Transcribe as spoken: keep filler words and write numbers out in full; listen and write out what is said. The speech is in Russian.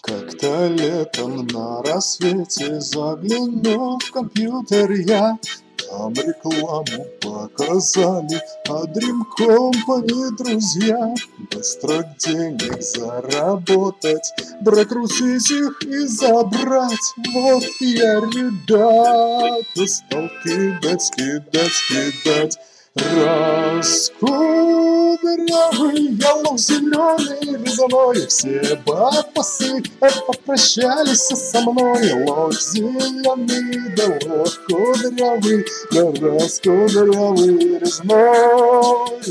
Как-то летом на рассвете заглянул в компьютер я. Там рекламу показали, а Dream Company, друзья. Быстро денег заработать, прокрутить их и забрать. Вот я, ребята, стал кидать, кидать, кидать. Раскудрявый, ялов-зеленый, резаной. Все бабасы попрощались со мной. Лох зеленый, да лох кудрявый, да раскудрявый резной.